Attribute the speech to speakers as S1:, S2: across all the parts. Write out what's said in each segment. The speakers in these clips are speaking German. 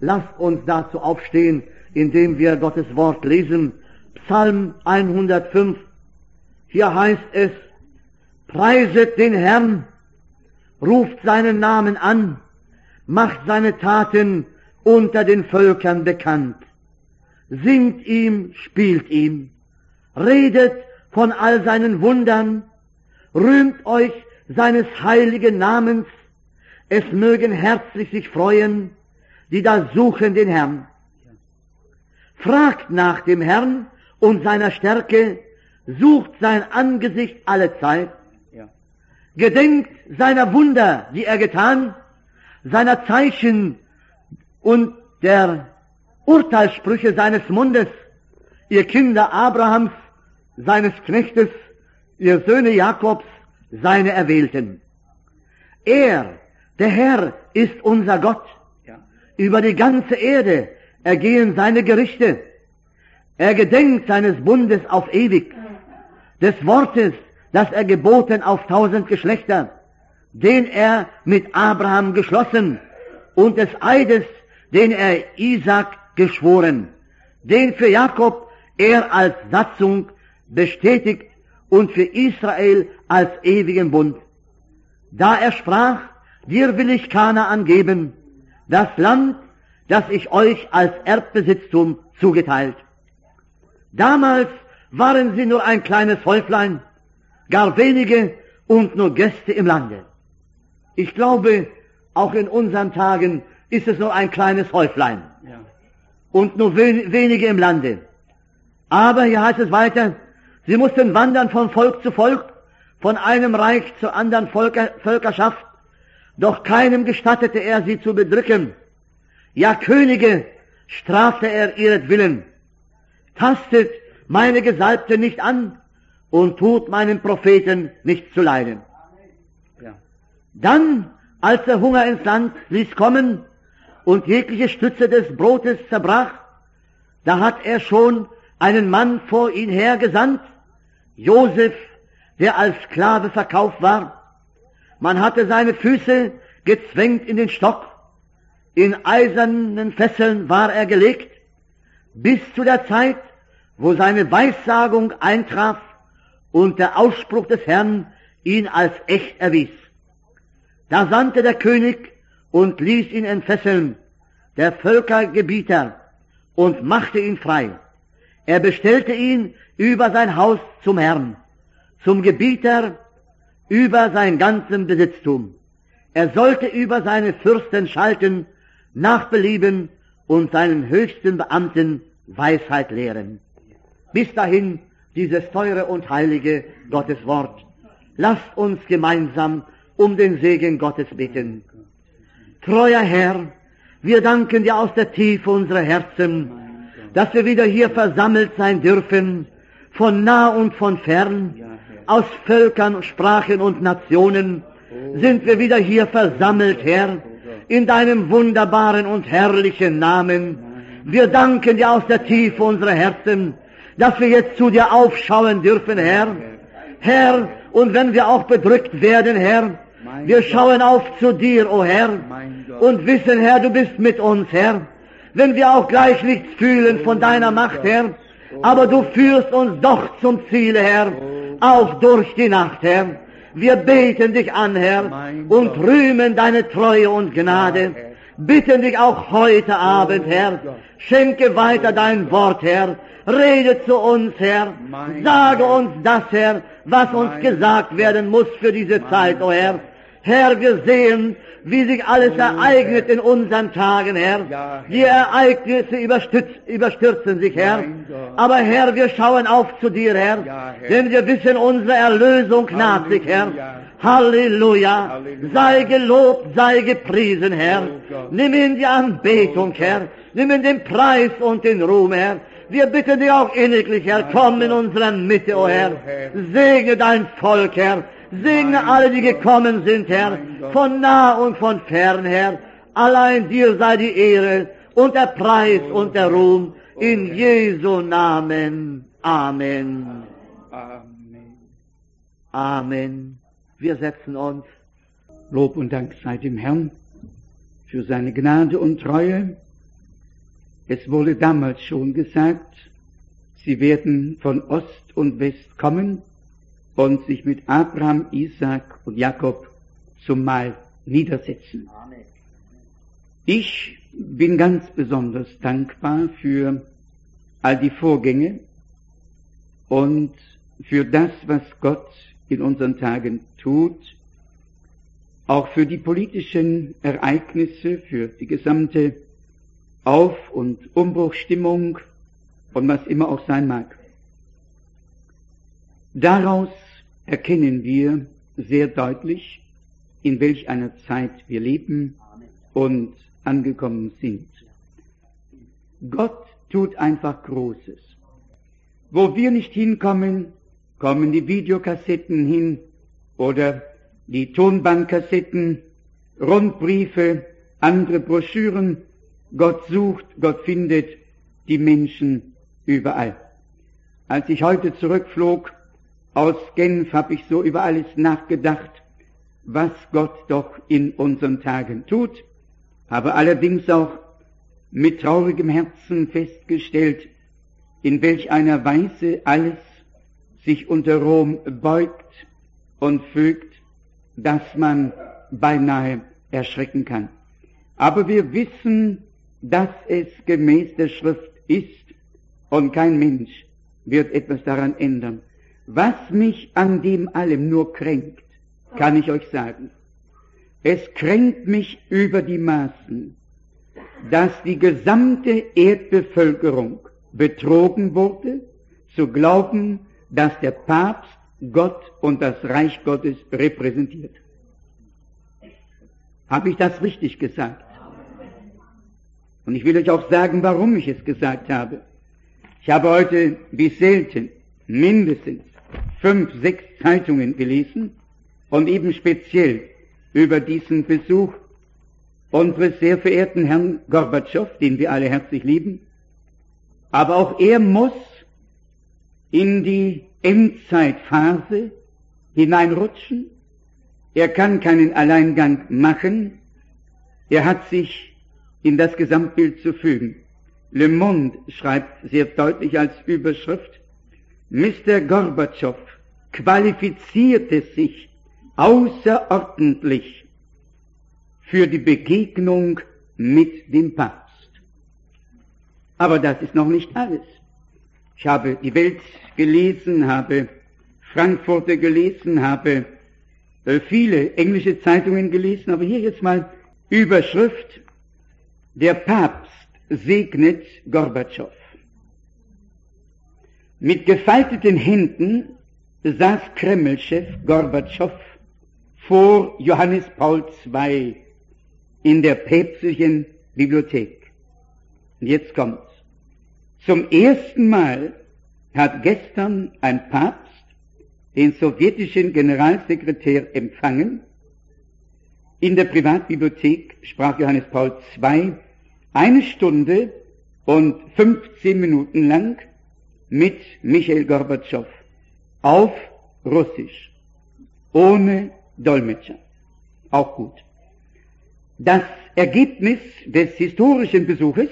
S1: lasst uns dazu aufstehen, indem wir Gottes Wort lesen. Psalm 105. Hier heißt es: Preiset den Herrn, ruft seinen Namen an, macht seine Taten unter den Völkern bekannt. Singt ihm, spielt ihm, redet von all seinen Wundern, rühmt euch seines heiligen Namens, es mögen herzlich sich freuen, die da suchen den Herrn. Fragt nach dem Herrn und seiner Stärke, sucht sein Angesicht alle Zeit, gedenkt seiner Wunder, die er getan, seiner Zeichen und der Urteilssprüche seines Mundes, ihr Kinder Abrahams, seines Knechtes, ihr Söhne Jakobs, seine Erwählten. Er, der Herr, ist unser Gott. Über die ganze Erde ergehen seine Gerichte. Er gedenkt seines Bundes auf ewig, des Wortes, das er geboten auf 1000 Geschlechter, den er mit Abraham geschlossen, und des Eides, den er Isaak geschworen, den für Jakob er als Satzung bestätigt und für Israel als ewigen Bund. Da er sprach: Dir will ich Kanaan geben, das Land, das ich euch als Erbbesitztum zugeteilt. Damals waren sie nur ein kleines Häuflein, gar wenige und nur Gäste im Lande. Ich glaube, auch in unseren Tagen ist es nur ein kleines Häuflein und nur wenige im Lande. Aber hier heißt es weiter: Sie mussten wandern von Volk zu Volk, von einem Reich zur anderen Völkerschaft, doch keinem gestattete er, sie zu bedrücken. Ja, Könige strafte er ihretwillen. Tastet meine Gesalbte nicht an und tut meinen Propheten nicht zu leiden. Dann, als der Hunger ins Land ließ kommen und jegliche Stütze des Brotes zerbrach, da hat er schon einen Mann vor ihn hergesandt, Josef, der als Sklave verkauft war. Man hatte seine Füße gezwängt in den Stock, in eisernen Fesseln war er gelegt, bis zu der Zeit, wo seine Weissagung eintraf und der Ausspruch des Herrn ihn als echt erwies. Da sandte der König und ließ ihn entfesseln, der Völkergebieter, und machte ihn frei. Er bestellte ihn über sein Haus zum Herrn, zum Gebieter über sein ganzen Besitztum. Er sollte über seine Fürsten schalten, nach Belieben, und seinen höchsten Beamten Weisheit lehren. Bis dahin dieses teure und heilige Gottes Wort. Lasst uns gemeinsam um den Segen Gottes bitten. Treuer Herr, wir danken dir aus der Tiefe unserer Herzen, dass wir wieder hier versammelt sein dürfen, von nah und von fern, aus Völkern, Sprachen und Nationen sind wir wieder hier versammelt, Herr, in deinem wunderbaren und herrlichen Namen. Wir danken dir aus der Tiefe unserer Herzen, dass wir jetzt zu dir aufschauen dürfen, Herr. Herr, und wenn wir auch bedrückt werden, Herr, wir schauen auf zu dir, o Herr, und wissen, Herr, du bist mit uns, Herr. Wenn wir auch gleich nichts fühlen von deiner Macht, Herr, aber du führst uns doch zum Ziele, Herr, auch durch die Nacht, Herr. Wir beten dich an, Herr, und rühmen deine Treue und Gnade. Bitten dich auch heute Abend, Herr, schenke weiter dein Wort, Herr. Rede zu uns, Herr. Sage uns das, Herr, was uns gesagt werden muss für diese Zeit, o Herr. Herr, wir sehen, wie sich alles ereignet in unseren Tagen, Herr. Die Ereignisse überstürzen sich, Herr. Aber Herr, wir schauen auf zu dir, Herr, denn wir wissen, unsere Erlösung naht sich, Herr. Halleluja. Sei gelobt, sei gepriesen, Herr. Nimm in die Anbetung, Herr. Nimm in den Preis und den Ruhm, Herr. Wir bitten dich auch inniglich, Herr, komm in unserer Mitte, o Herr. Segne dein Volk, Herr. Segne alle, die gekommen sind, Herr, von nah und von fern, Herr. Allein dir sei die Ehre und der Preis und der Ruhm in Jesu Namen. Amen.
S2: Amen.
S1: Amen. Wir setzen uns.
S2: Lob und Dank sei dem Herrn für seine Gnade und Treue, Es wurde damals schon gesagt, sie werden von Ost und West kommen und sich mit Abraham, Isaak und Jakob zum Mahl niedersetzen. Ich bin ganz besonders dankbar für all die Vorgänge und für das, was Gott in unseren Tagen tut, auch für die politischen Ereignisse, für die gesamte Auf- und Umbruchstimmung und was immer auch sein mag. Daraus erkennen wir sehr deutlich, in welch einer Zeit wir leben und angekommen sind. Gott tut einfach Großes. Wo wir nicht hinkommen, kommen die Videokassetten hin oder die Tonbandkassetten, Rundbriefe, andere Broschüren. Gott sucht, Gott findet die Menschen überall. Als ich heute zurückflog aus Genf, habe ich so über alles nachgedacht, was Gott doch in unseren Tagen tut, habe allerdings auch mit traurigem Herzen festgestellt, in welch einer Weise alles sich unter Rom beugt und fügt, dass man beinahe erschrecken kann. Aber wir wissen, dass es gemäß der Schrift ist und kein Mensch wird etwas daran ändern. Was mich an dem allem nur kränkt, kann ich euch sagen. Es kränkt mich über die Maßen, dass die gesamte Erdbevölkerung betrogen wurde, zu glauben, dass der Papst Gott und das Reich Gottes repräsentiert. Habe ich das richtig gesagt? Und ich will euch auch sagen, warum ich es gesagt habe. Ich habe heute wie selten mindestens 5, 6 Zeitungen gelesen und eben speziell über diesen Besuch unseres sehr verehrten Herrn Gorbatschow, den wir alle herzlich lieben. Aber auch er muss in die Endzeitphase hineinrutschen. Er kann keinen Alleingang machen. Er hat sich in das Gesamtbild zu fügen. Le Monde schreibt sehr deutlich als Überschrift: Mr. Gorbatschow qualifizierte sich außerordentlich für die Begegnung mit dem Papst. Aber das ist noch nicht alles. Ich habe die Welt gelesen, habe Frankfurter gelesen, habe viele englische Zeitungen gelesen, aber hier jetzt mal Überschrift: Der Papst segnet Gorbatschow. Mit gefalteten Händen saß Kremlchef Gorbatschow vor Johannes Paul II in der päpstlichen Bibliothek. Und jetzt kommt's. Zum ersten Mal hat gestern ein Papst den sowjetischen Generalsekretär empfangen. In der Privatbibliothek sprach Johannes Paul II 1 Stunde und 15 Minuten lang mit Michail Gorbatschow auf Russisch, ohne Dolmetscher. Auch gut. Das Ergebnis des historischen Besuches: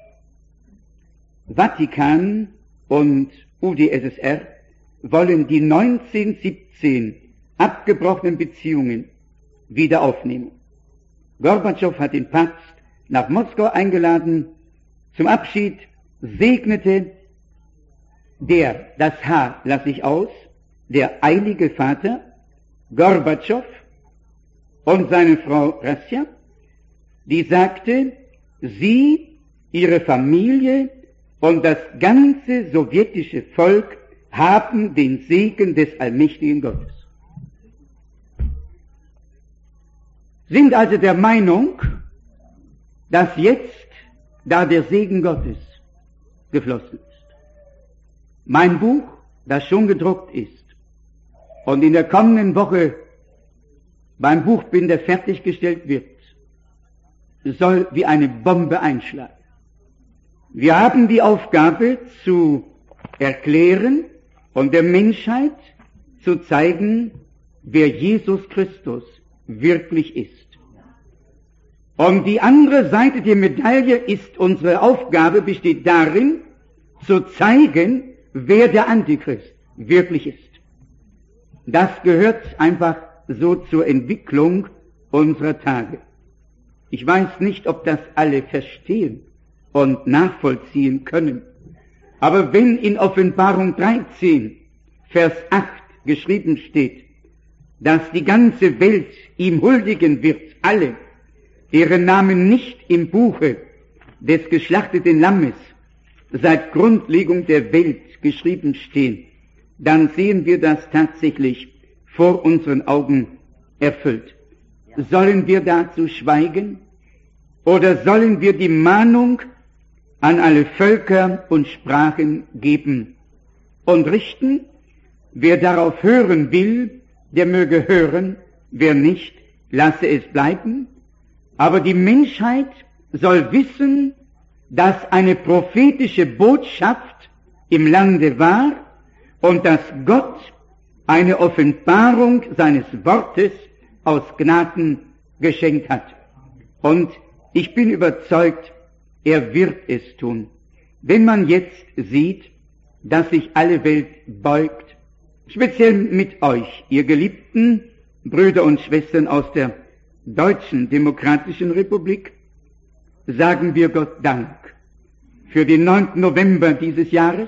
S2: Vatikan und UdSSR wollen die 1917 abgebrochenen Beziehungen wieder aufnehmen. Gorbatschow hat den Papst nach Moskau eingeladen. Zum Abschied segnete das H lasse ich aus, der Heilige Vater Gorbatschow und seine Frau Rassia, die sagte, sie, ihre Familie und das ganze sowjetische Volk haben den Segen des allmächtigen Gottes. Sind also der Meinung, dass jetzt, da der Segen Gottes geflossen ist, mein Buch, das schon gedruckt ist und in der kommenden Woche beim Buchbinder fertiggestellt wird, soll wie eine Bombe einschlagen. Wir haben die Aufgabe zu erklären und der Menschheit zu zeigen, wer Jesus Christus wirklich ist. Und die andere Seite der Medaille ist, unsere Aufgabe besteht darin, zu zeigen, wer der Antichrist wirklich ist. Das gehört einfach so zur Entwicklung unserer Tage. Ich weiß nicht, ob das alle verstehen und nachvollziehen können. Aber wenn in Offenbarung 13, Vers 8 geschrieben steht, dass die ganze Welt ihm huldigen wird, alle, deren Namen nicht im Buche des geschlachteten Lammes seit Grundlegung der Welt geschrieben stehen, dann sehen wir das tatsächlich vor unseren Augen erfüllt. Sollen wir dazu schweigen oder sollen wir die Mahnung an alle Völker und Sprachen geben und richten? Wer darauf hören will, der möge hören, wer nicht, lasse es bleiben. Aber die Menschheit soll wissen, dass eine prophetische Botschaft im Lande war und dass Gott eine Offenbarung seines Wortes aus Gnaden geschenkt hat. Und ich bin überzeugt, er wird es tun. Wenn man jetzt sieht, dass sich alle Welt beugt, speziell mit euch, ihr geliebten Brüder und Schwestern aus der Deutschen Demokratischen Republik, sagen wir Gott Dank für den 9. November dieses Jahres.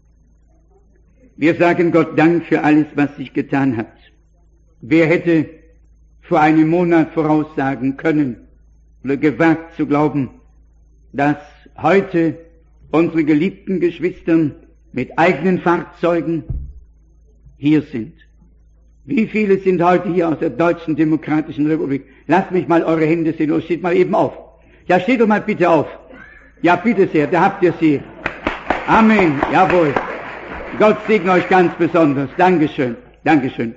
S2: Wir sagen Gott Dank für alles, was sich getan hat. Wer hätte vor einem Monat voraussagen können oder gewagt zu glauben, dass heute unsere geliebten Geschwister mit eigenen Fahrzeugen hier sind? Wie viele sind heute hier aus der Deutschen Demokratischen Republik? Lasst mich mal eure Hände sehen, oder steht mal eben auf. Ja, steht doch mal bitte auf. Ja, bitte sehr, da habt ihr sie. Amen, jawohl. Gott segne euch ganz besonders. Dankeschön, Dankeschön.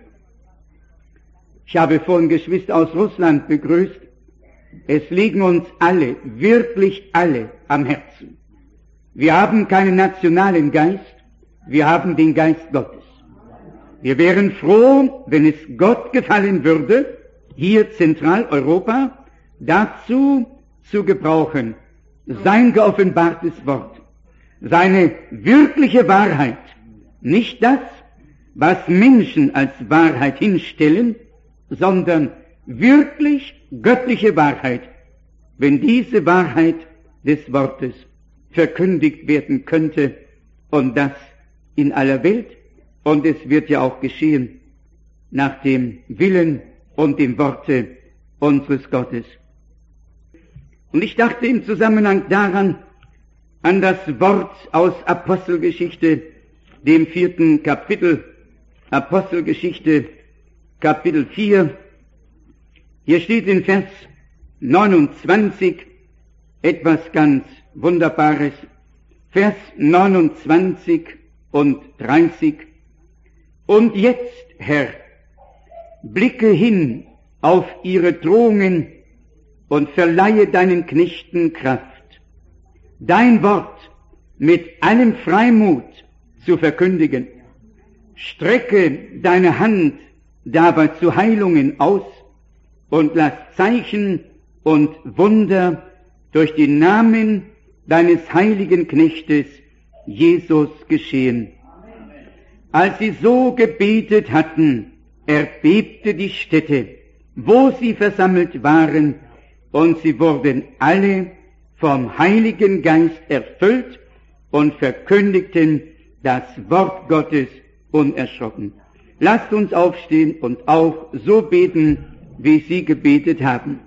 S2: Ich habe vorhin Geschwister aus Russland begrüßt. Es liegen uns alle, wirklich alle am Herzen. Wir haben keinen nationalen Geist, wir haben den Geist Gottes. Wir wären froh, wenn es Gott gefallen würde, hier Zentraleuropa dazu zu gebrauchen, sein geoffenbartes Wort, seine wirkliche Wahrheit, nicht das, was Menschen als Wahrheit hinstellen, sondern wirklich göttliche Wahrheit, wenn diese Wahrheit des Wortes verkündigt werden könnte, und das in aller Welt. Und es wird ja auch geschehen nach dem Willen und dem Worte unseres Gottes. Und ich dachte im Zusammenhang daran an das Wort aus Apostelgeschichte, dem 4. Kapitel, Apostelgeschichte, Kapitel 4. Hier steht in Vers 29 etwas ganz Wunderbares. Vers 29 und 30. Und jetzt, Herr, blicke hin auf ihre Drohungen und verleihe deinen Knechten Kraft, dein Wort mit allem Freimut zu verkündigen. Strecke deine Hand dabei zu Heilungen aus und lass Zeichen und Wunder durch den Namen deines heiligen Knechtes Jesus geschehen. Als sie so gebetet hatten, erbebte die Stätte, wo sie versammelt waren, und sie wurden alle vom Heiligen Geist erfüllt und verkündigten das Wort Gottes unerschrocken. Lasst uns aufstehen und auch so beten, wie sie gebetet haben.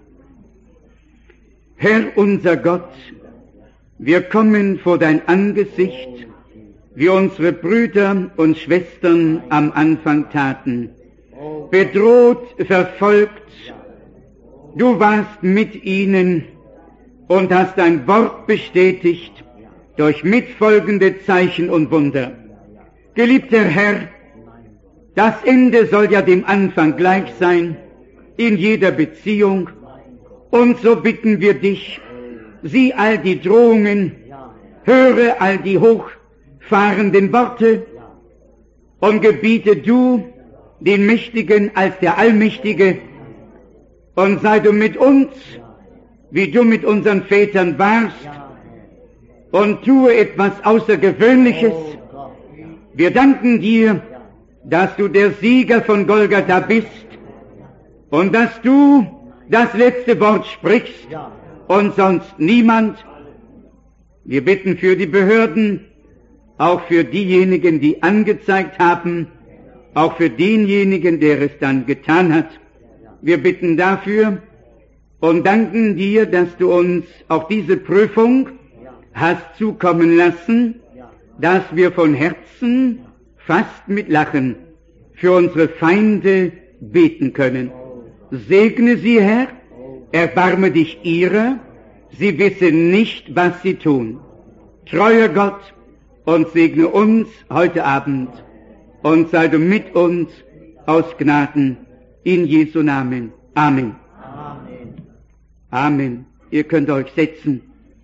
S2: Herr unser Gott, wir kommen vor dein Angesicht, wie unsere Brüder und Schwestern am Anfang taten, bedroht, verfolgt. Du warst mit ihnen und hast dein Wort bestätigt durch mitfolgende Zeichen und Wunder. Geliebter Herr, das Ende soll ja dem Anfang gleich sein, in jeder Beziehung. Und so bitten wir dich, sieh all die Drohungen, höre all die hochfahrenden Worte und gebiete du den Mächtigen als der Allmächtige und sei du mit uns wie du mit unseren Vätern warst, und tue etwas Außergewöhnliches. Wir danken dir, dass du der Sieger von Golgatha bist und dass du das letzte Wort sprichst und sonst niemand. Wir bitten für die Behörden, auch für diejenigen, die angezeigt haben, auch für denjenigen, der es dann getan hat. Wir bitten dafür und danken dir, dass du uns auch diese Prüfung hast zukommen lassen, dass wir von Herzen, fast mit Lachen, für unsere Feinde beten können. Segne sie, Herr, erbarme dich ihrer, sie wissen nicht, was sie tun. Treuer Gott, und segne uns heute Abend, und sei du mit uns aus Gnaden, in Jesu Namen. Amen.
S1: Amen.
S2: Amen. Ihr könnt euch setzen.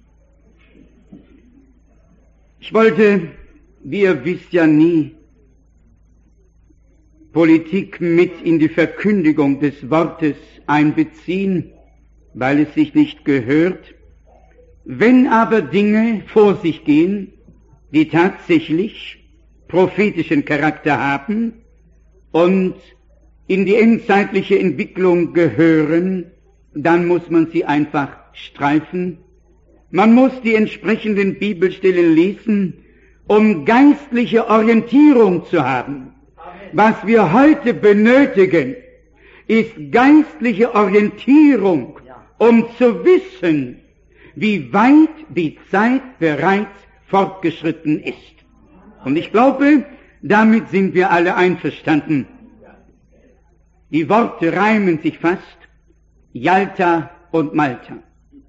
S2: Ich wollte, wie ihr wisst ja nie, Politik mit in die Verkündigung des Wortes einbeziehen, weil es sich nicht gehört. Wenn aber Dinge vor sich gehen, die tatsächlich prophetischen Charakter haben und in die endzeitliche Entwicklung gehören, dann muss man sie einfach streifen. Man muss die entsprechenden Bibelstellen lesen, um geistliche Orientierung zu haben. Was wir heute benötigen, ist geistliche Orientierung, um zu wissen, wie weit die Zeit bereits fortgeschritten ist. Und ich glaube, damit sind wir alle einverstanden. Die Worte reimen sich fast, Jalta und Malta.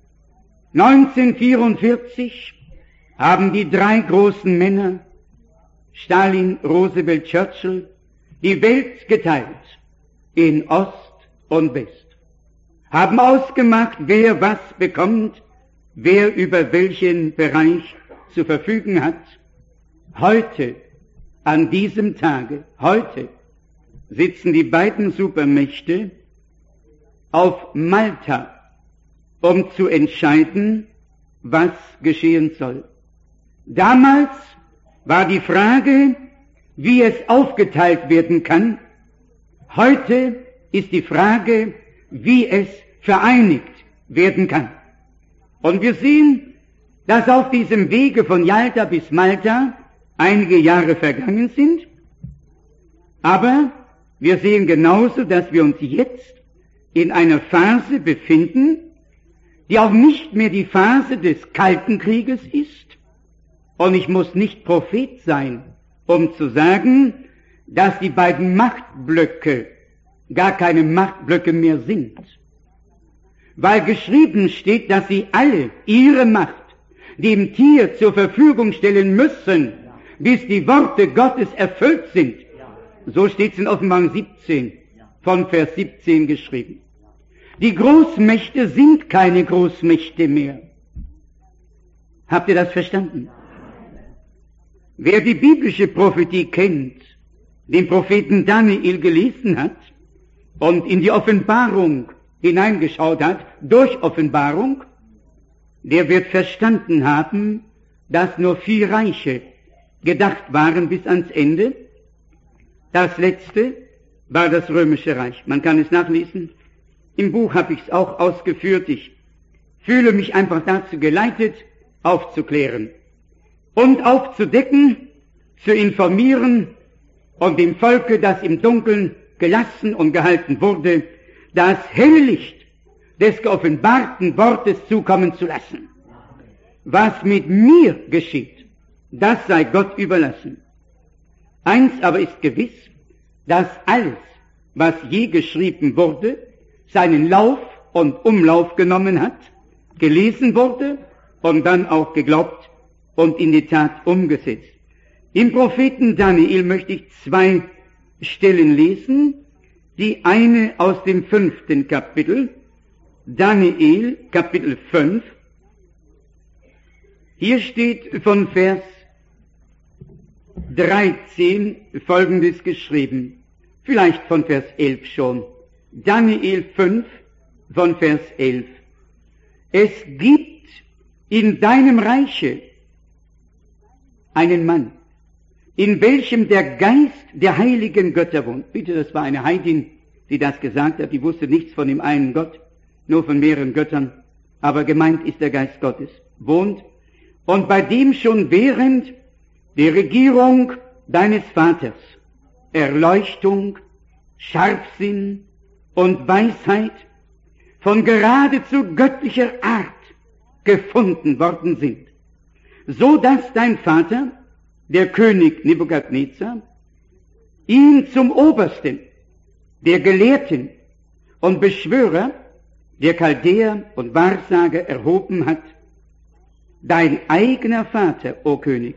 S2: 1944 haben die drei großen Männer, Stalin, Roosevelt, Churchill, die Welt geteilt in Ost und West, haben ausgemacht, wer was bekommt, wer über welchen Bereich zu verfügen hat. Heute, an diesem Tage, heute, sitzen die beiden Supermächte auf Malta, um zu entscheiden, was geschehen soll. Damals war die Frage, wie es aufgeteilt werden kann. Heute ist die Frage, wie es vereinigt werden kann. Und wir sehen, dass auf diesem Wege von Jalta bis Malta einige Jahre vergangen sind, aber wir sehen genauso, dass wir uns jetzt in einer Phase befinden, die auch nicht mehr die Phase des Kalten Krieges ist. Und ich muss nicht Prophet sein, um zu sagen, dass die beiden Machtblöcke gar keine Machtblöcke mehr sind. Weil geschrieben steht, dass sie alle ihre Macht dem Tier zur Verfügung stellen müssen, bis die Worte Gottes erfüllt sind. So steht es in Offenbarung 17, von Vers 17 geschrieben. Die Großmächte sind keine Großmächte mehr. Habt ihr das verstanden? Wer die biblische Prophetie kennt, den Propheten Daniel gelesen hat und in die Offenbarung hineingeschaut hat, durch Offenbarung, der wird verstanden haben, dass nur 4 Reiche gedacht waren bis ans Ende. Das letzte war das Römische Reich. Man kann es nachlesen. Im Buch habe ich es auch ausgeführt. Ich fühle mich einfach dazu geleitet, aufzuklären und aufzudecken, zu informieren und dem Volke, das im Dunkeln gelassen und gehalten wurde, das helle Licht des geoffenbarten Wortes zukommen zu lassen. Was mit mir geschieht, das sei Gott überlassen. Eins aber ist gewiss, dass alles, was je geschrieben wurde, seinen Lauf und Umlauf genommen hat, gelesen wurde und dann auch geglaubt und in die Tat umgesetzt. Im Propheten Daniel möchte ich 2 Stellen lesen. Die eine aus dem 5. Kapitel, Daniel, Kapitel 5. Hier steht von Vers 13 Folgendes geschrieben, vielleicht von Vers 11 schon. Daniel 5 von Vers 11. es gibt in deinem Reiche einen Mann, in welchem der Geist der heiligen Götter wohnt. Bitte, das war eine Heidin, die das gesagt hat. Die wusste nichts von dem einen Gott, nur von mehreren Göttern. Aber gemeint ist der Geist Gottes, wohnt. Und bei dem schon während der Regierung deines Vaters Erleuchtung, Scharfsinn und Weisheit von geradezu göttlicher Art gefunden worden sind, so dass dein Vater, der König Nebukadnezar, ihn zum Obersten der Gelehrten und Beschwörer der Chaldäer und Wahrsager erhoben hat, dein eigener Vater, o König,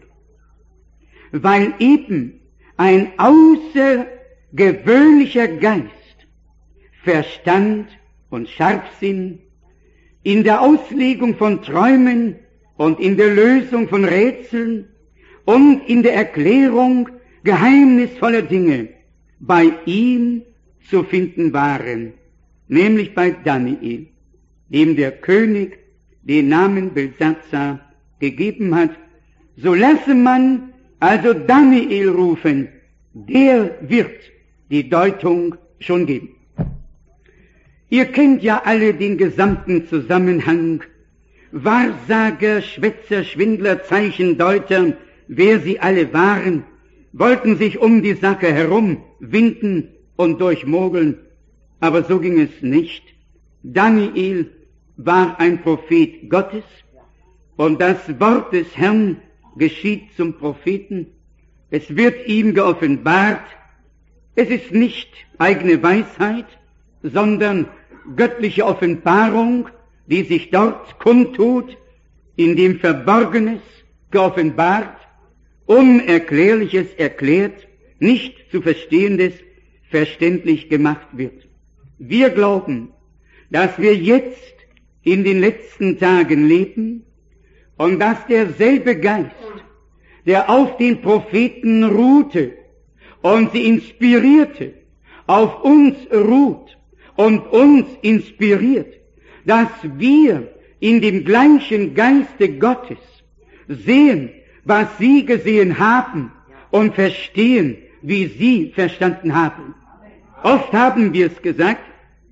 S2: weil eben ein außergewöhnlicher Geist, Verstand und Scharfsinn in der Auslegung von Träumen und in der Lösung von Rätseln und in der Erklärung geheimnisvoller Dinge bei ihm zu finden waren, nämlich bei Daniel, dem der König den Namen Belsatzar gegeben hat. So lasse man also Daniel rufen, der wird die Deutung schon geben. Ihr kennt ja alle den gesamten Zusammenhang. Wahrsager, Schwätzer, Schwindler, Zeichendeuter, wer sie alle waren, wollten sich um die Sache herumwinden und durchmogeln. Aber so ging es nicht. Daniel war ein Prophet Gottes und das Wort des Herrn geschieht zum Propheten. Es wird ihm geoffenbart. Es ist nicht eigene Weisheit, sondern göttliche Offenbarung, die sich dort kundtut, in dem Verborgenes geoffenbart, Unerklärliches erklärt, nicht zu Verstehendes verständlich gemacht wird. Wir glauben, dass wir jetzt in den letzten Tagen leben und dass derselbe Geist, der auf den Propheten ruhte und sie inspirierte, auf uns ruht und uns inspiriert, dass wir in dem gleichen Geiste Gottes sehen, was sie gesehen haben und verstehen, wie sie verstanden haben. Oft haben wir es gesagt,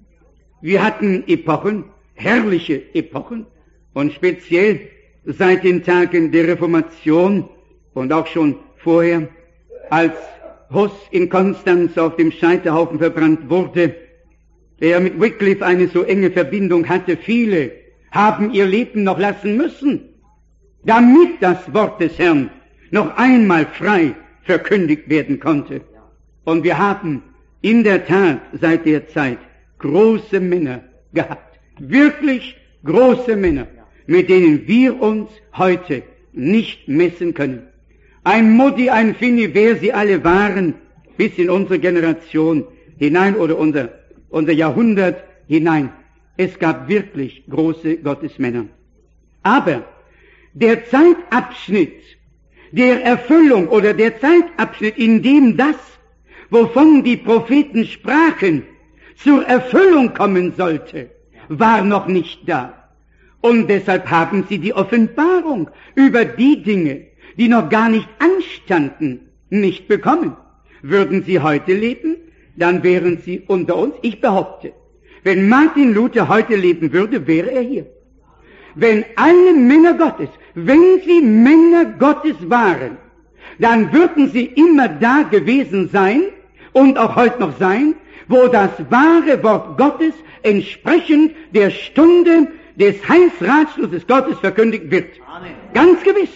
S2: wir hatten Epochen, herrliche Epochen, und speziell seit den Tagen der Reformation und auch schon vorher, als Huss in Konstanz auf dem Scheiterhaufen verbrannt wurde, der mit Wycliffe eine so enge Verbindung hatte. Viele haben ihr Leben noch lassen müssen, damit das Wort des Herrn noch einmal frei verkündigt werden konnte. Und wir haben in der Tat seit der Zeit große Männer gehabt, wirklich große Männer, mit denen wir uns heute nicht messen können. Ein Modi, ein Finney, wer sie alle waren, bis in unsere Generation hinein oder unser Jahrhundert hinein. Es gab wirklich große Gottesmänner. Aber der Zeitabschnitt der Erfüllung oder der Zeitabschnitt, in dem das, wovon die Propheten sprachen, zur Erfüllung kommen sollte, war noch nicht da. Und deshalb haben sie die Offenbarung über die Dinge, die noch gar nicht anstanden, nicht bekommen. Würden sie heute leben, dann wären sie unter uns. Ich behaupte, wenn Martin Luther heute leben würde, wäre er hier. Wenn alle Männer Gottes, wenn sie Männer Gottes waren, dann würden sie immer da gewesen sein und auch heute noch sein, wo das wahre Wort Gottes entsprechend der Stunde des Heilsratschlusses Gottes verkündigt wird. Amen. Ganz gewiss.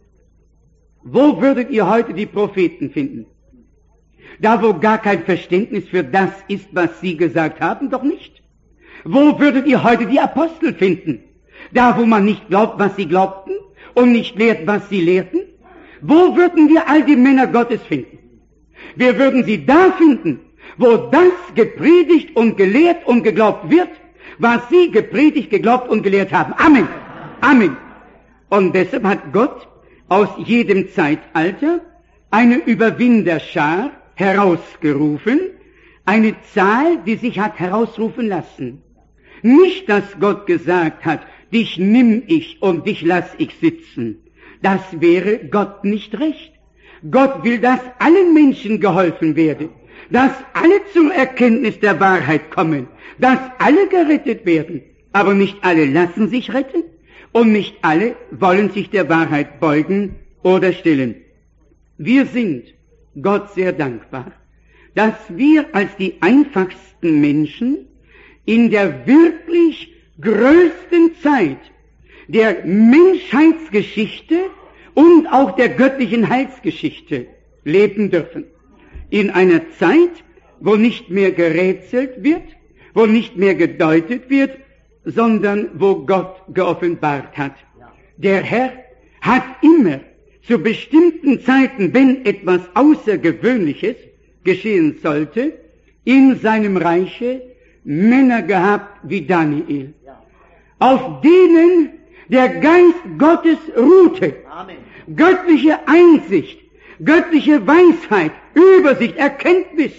S2: Wo würdet ihr heute die Propheten finden? Da, wo gar kein Verständnis für das ist, was sie gesagt haben, doch nicht. Wo würdet ihr heute die Apostel finden? Da, wo man nicht glaubt, was sie glaubten und nicht lehrt, was sie lehrten? Wo würden wir all die Männer Gottes finden? Wir würden sie da finden, wo das gepredigt und gelehrt und geglaubt wird, was sie gepredigt, geglaubt und gelehrt haben. Amen. Amen. Und deshalb hat Gott aus jedem Zeitalter eine Überwinderschar herausgerufen, eine Zahl, die sich hat herausrufen lassen. Nicht, dass Gott gesagt hat, dich nimm ich und dich lass ich sitzen. Das wäre Gott nicht recht. Gott will, dass allen Menschen geholfen werde, dass alle zur Erkenntnis der Wahrheit kommen, dass alle gerettet werden, aber nicht alle lassen sich retten und nicht alle wollen sich der Wahrheit beugen oder stellen. Wir sind Gott sehr dankbar, dass wir als die einfachsten Menschen in der wirklich größten Zeit der Menschheitsgeschichte und auch der göttlichen Heilsgeschichte leben dürfen. In einer Zeit, wo nicht mehr gerätselt wird, wo nicht mehr gedeutet wird, sondern wo Gott geoffenbart hat. Der Herr hat immer zu bestimmten Zeiten, wenn etwas Außergewöhnliches geschehen sollte, in seinem Reiche Männer gehabt wie Daniel, auf denen der Geist Gottes ruhte.
S1: Amen.
S2: Göttliche Einsicht, göttliche Weisheit, Übersicht, Erkenntnis.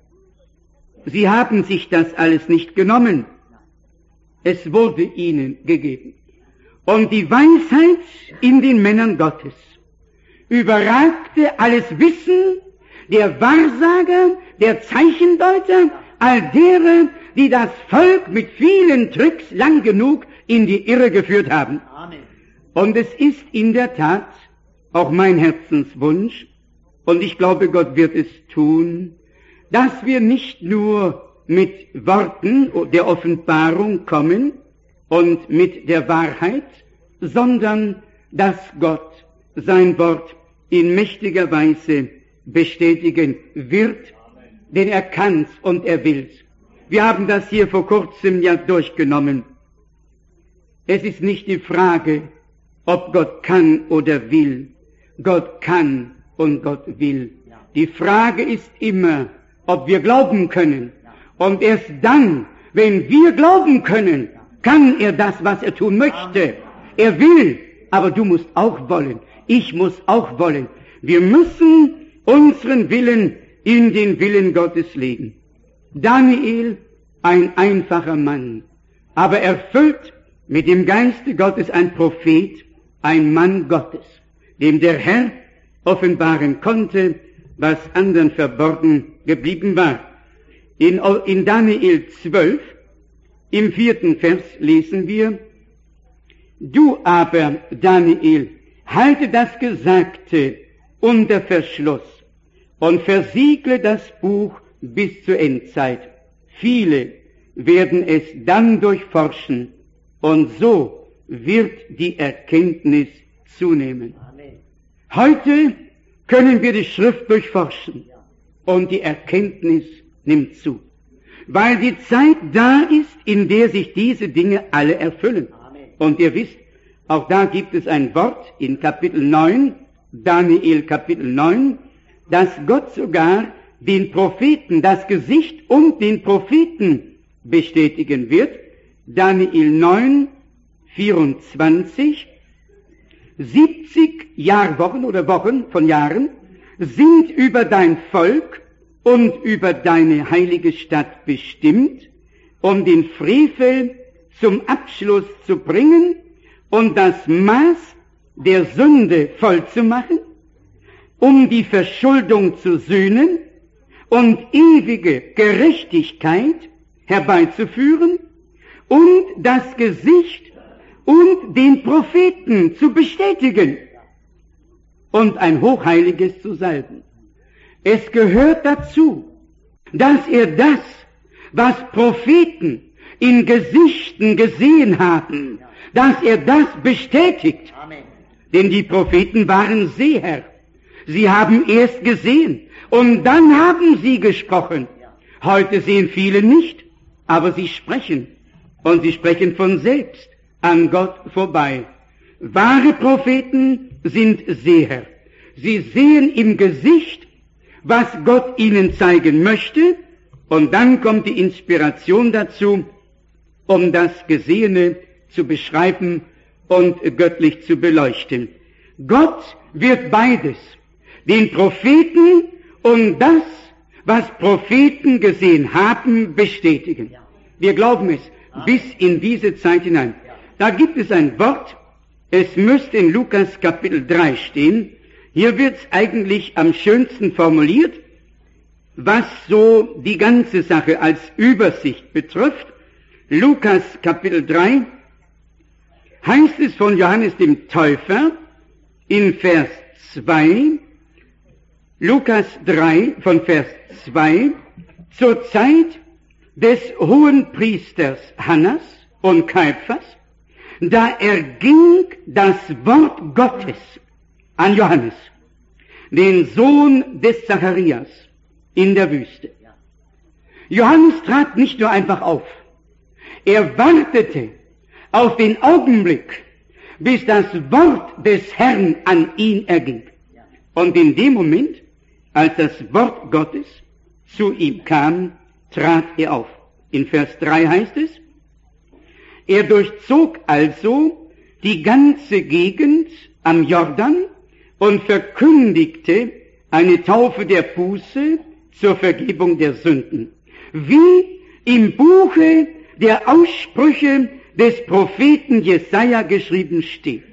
S2: Sie haben sich das alles nicht genommen. Es wurde ihnen gegeben. Und die Weisheit in den Männern Gottes überragte alles Wissen der Wahrsager, der Zeichendeuter, all derer, die das Volk mit vielen Tricks lang genug in die Irre geführt haben.
S1: Amen.
S2: Und es ist in der Tat auch mein Herzenswunsch, und ich glaube, Gott wird es tun, dass wir nicht nur mit Worten der Offenbarung kommen und mit der Wahrheit, sondern dass Gott sein Wort in mächtiger Weise bestätigen wird, denn er kann's und er will's. Wir haben das hier vor kurzem ja durchgenommen. Es ist nicht die Frage, ob Gott kann oder will. Gott kann und Gott will. Die Frage ist immer, ob wir glauben können. Und erst dann, wenn wir glauben können, kann er das, was er tun möchte. Er will, aber du musst auch wollen. Ich muss auch wollen. Wir müssen unseren Willen in den Willen Gottes legen. Daniel, ein einfacher Mann, aber erfüllt mit dem Geiste Gottes, ein Prophet, ein Mann Gottes, dem der Herr offenbaren konnte, was anderen verborgen geblieben war. In Daniel 12, im 4. Vers lesen wir: Du aber, Daniel, halte das Gesagte unter Verschluss und versiegle das Buch bis zur Endzeit. Viele werden es dann durchforschen, und so wird die Erkenntnis zunehmen.
S1: Amen.
S2: Heute können wir die Schrift durchforschen, und die Erkenntnis nimmt zu, weil die Zeit da ist, in der sich diese Dinge alle erfüllen.
S1: Amen.
S2: Und ihr wisst, auch da gibt es ein Wort in Kapitel 9, Daniel Kapitel 9, dass Gott sogar den Propheten, das Gesicht und den Propheten bestätigen wird. Daniel 9, 24, 70 Jahrwochen oder Wochen von Jahren sind über dein Volk und über deine heilige Stadt bestimmt, um den Frevel zum Abschluss zu bringen und das Maß der Sünde vollzumachen, um die Verschuldung zu sühnen und ewige Gerechtigkeit herbeizuführen und das Gesicht und den Propheten zu bestätigen und ein Hochheiliges zu salben. Es gehört dazu, dass er das, was Propheten in Gesichten gesehen haben, dass er das bestätigt.
S1: Amen.
S2: Denn die Propheten waren Seher. Sie haben erst gesehen und dann haben sie gesprochen. Heute sehen viele nicht, aber sie sprechen. Und sie sprechen von selbst an Gott vorbei. Wahre Propheten sind Seher. Sie sehen im Gesicht, was Gott ihnen zeigen möchte, und dann kommt die Inspiration dazu, um das Gesehene zu beschreiben und göttlich zu beleuchten. Gott wird beides, den Propheten und das, was Propheten gesehen haben, bestätigen. Wir glauben es bis in diese Zeit hinein. Da gibt es ein Wort, es müsste in Lukas Kapitel 3 stehen. Hier wird es eigentlich am schönsten formuliert, was so die ganze Sache als Übersicht betrifft. Lukas Kapitel 3 heißt es von Johannes dem Täufer in Vers 2, Lukas 3 von Vers 2, zur Zeit des Hohenpriesters Hannas und Kaiphas, da erging das Wort Gottes an Johannes, den Sohn des Zacharias, in der Wüste. Johannes trat nicht nur einfach auf, er wartete auf den Augenblick, bis das Wort des Herrn an ihn erging. Und in dem Moment, als das Wort Gottes zu ihm kam, trat er auf. In Vers 3 heißt es, er durchzog also die ganze Gegend am Jordan und verkündigte eine Taufe der Buße zur Vergebung der Sünden, wie im Buche der Aussprüche des Propheten Jesaja geschrieben steht.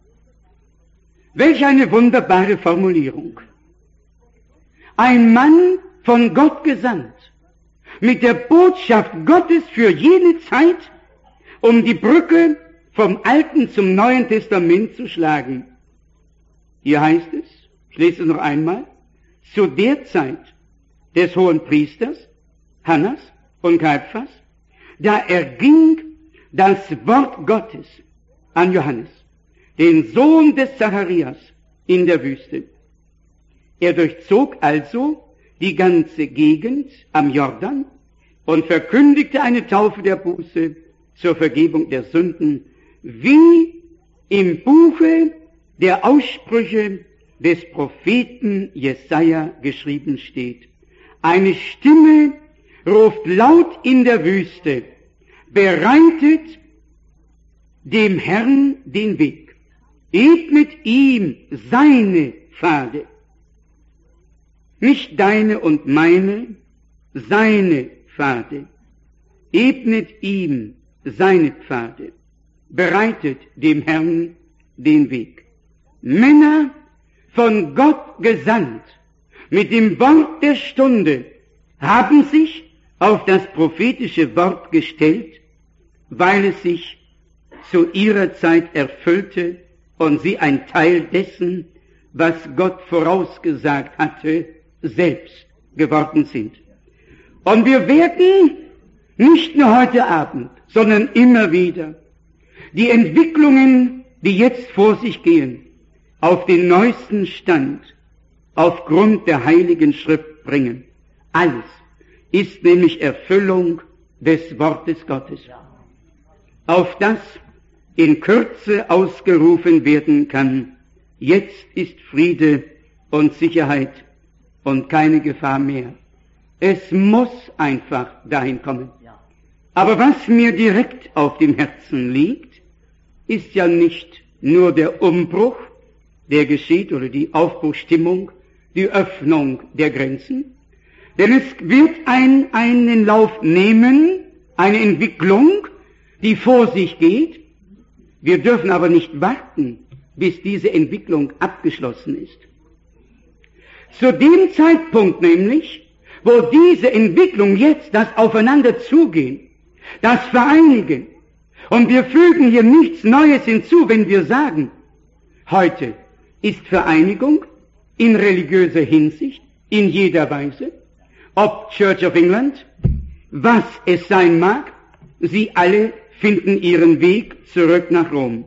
S2: Welch eine wunderbare Formulierung. Ein Mann von Gott gesandt, mit der Botschaft Gottes für jene Zeit, um die Brücke vom Alten zum Neuen Testament zu schlagen. Hier heißt es, ich lese es noch einmal, zu der Zeit des Hohenpriesters, Hannas und Kaiphas, da erging das Wort Gottes an Johannes, den Sohn des Zacharias, in der Wüste. Er durchzog also die ganze Gegend am Jordan und verkündigte eine Taufe der Buße zur Vergebung der Sünden, wie im Buche der Aussprüche des Propheten Jesaja geschrieben steht. Eine Stimme ruft laut in der Wüste, bereitet dem Herrn den Weg, ebnet ihm seine Pfade. Nicht deine und meine, seine Pfade. Ebnet ihm seine Pfade, bereitet dem Herrn den Weg. Männer von Gott gesandt, mit dem Wort der Stunde, haben sich auf das prophetische Wort gestellt, weil es sich zu ihrer Zeit erfüllte und sie ein Teil dessen, was Gott vorausgesagt hatte, selbst geworden sind. Und wir werden nicht nur heute Abend, sondern immer wieder die Entwicklungen, die jetzt vor sich gehen, auf den neuesten Stand aufgrund der Heiligen Schrift bringen. Alles ist nämlich Erfüllung des Wortes Gottes, auf das in Kürze ausgerufen werden kann, jetzt ist Friede und Sicherheit und keine Gefahr mehr. Es muss einfach dahin kommen. Aber was mir direkt auf dem Herzen liegt, ist ja nicht nur der Umbruch, der geschieht, oder die Aufbruchsstimmung, die Öffnung der Grenzen, denn es wird einen Lauf nehmen, eine Entwicklung, die vor sich geht. Wir dürfen aber nicht warten, bis diese Entwicklung abgeschlossen ist. Zu dem Zeitpunkt nämlich, wo diese Entwicklung jetzt, das Aufeinander zugehen, das Vereinigen, und wir fügen hier nichts Neues hinzu, wenn wir sagen, heute ist Vereinigung in religiöser Hinsicht, in jeder Weise, ob Church of England, was es sein mag, sie alle finden ihren Weg zurück nach Rom.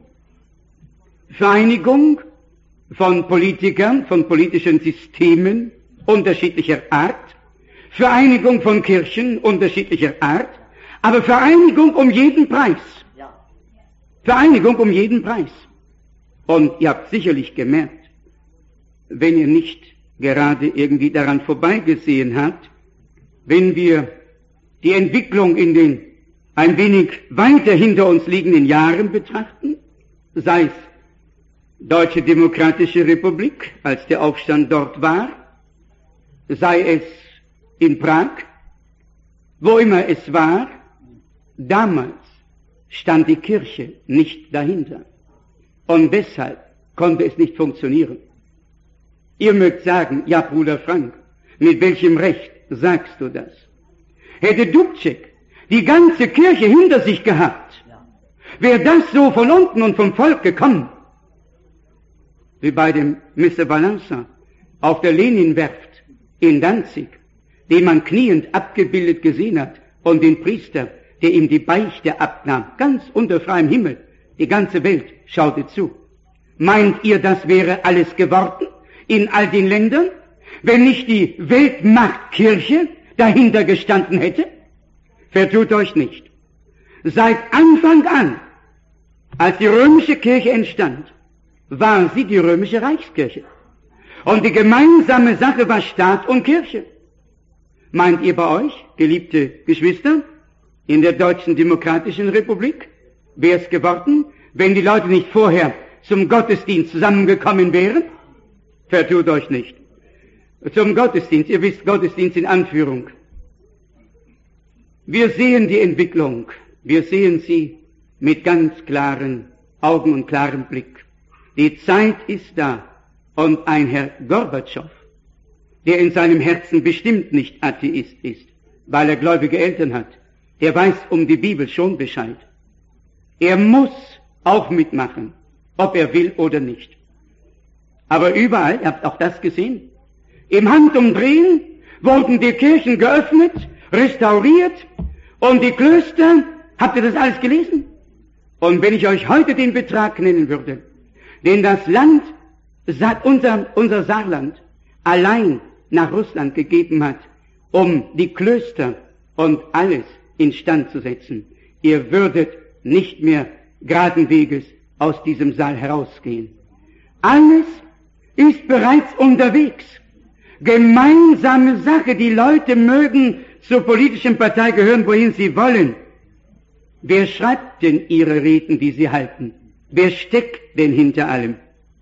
S2: Vereinigung von Politikern, von politischen Systemen unterschiedlicher Art, Vereinigung von Kirchen unterschiedlicher Art, aber Vereinigung um jeden Preis. Vereinigung um jeden Preis. Und ihr habt sicherlich gemerkt, wenn ihr nicht gerade irgendwie daran vorbeigesehen habt, wenn wir die Entwicklung in den ein wenig weiter hinter uns liegenden Jahren betrachten, sei es Deutsche Demokratische Republik, als der Aufstand dort war, sei es in Prag, wo immer es war, damals stand die Kirche nicht dahinter. Und deshalb konnte es nicht funktionieren. Ihr mögt sagen, ja, Bruder Frank, mit welchem Recht sagst du das? Hätte Dubček die ganze Kirche hinter sich gehabt, wäre das so von unten und vom Volk gekommen, wie bei dem Mr. Balanza auf der Leninwerft in Danzig, den man kniend abgebildet gesehen hat, und den Priester, der ihm die Beichte abnahm, ganz unter freiem Himmel, die ganze Welt schaute zu. Meint ihr, das wäre alles geworden in all den Ländern, wenn nicht die Weltmachtkirche dahinter gestanden hätte? Vertut euch nicht. Seit Anfang an, als die römische Kirche entstand, war sie die römische Reichskirche. Und die gemeinsame Sache war Staat und Kirche. Meint ihr bei euch, geliebte Geschwister, in der Deutschen Demokratischen Republik, wäre es geworden, wenn die Leute nicht vorher zum Gottesdienst zusammengekommen wären? Vertut euch nicht. Zum Gottesdienst, ihr wisst, Gottesdienst in Anführung. Wir sehen die Entwicklung, wir sehen sie mit ganz klaren Augen und klarem Blick. Die Zeit ist da, und ein Herr Gorbatschow, der in seinem Herzen bestimmt nicht Atheist ist, weil er gläubige Eltern hat, der weiß um die Bibel schon Bescheid. Er muss auch mitmachen, ob er will oder nicht. Aber überall, ihr habt auch das gesehen, im Handumdrehen wurden die Kirchen geöffnet, restauriert, und die Klöster, habt ihr das alles gelesen? Und wenn ich euch heute den Betrag nennen würde, den das Land, unser Saarland, allein nach Russland gegeben hat, um die Klöster und alles instand zu setzen, ihr würdet nicht mehr geraden Weges aus diesem Saal herausgehen. Alles ist bereits unterwegs. Gemeinsame Sache, die Leute mögen zur politischen Partei gehören, wohin sie wollen. Wer schreibt denn ihre Reden, die sie halten? Wer steckt denn hinter allem?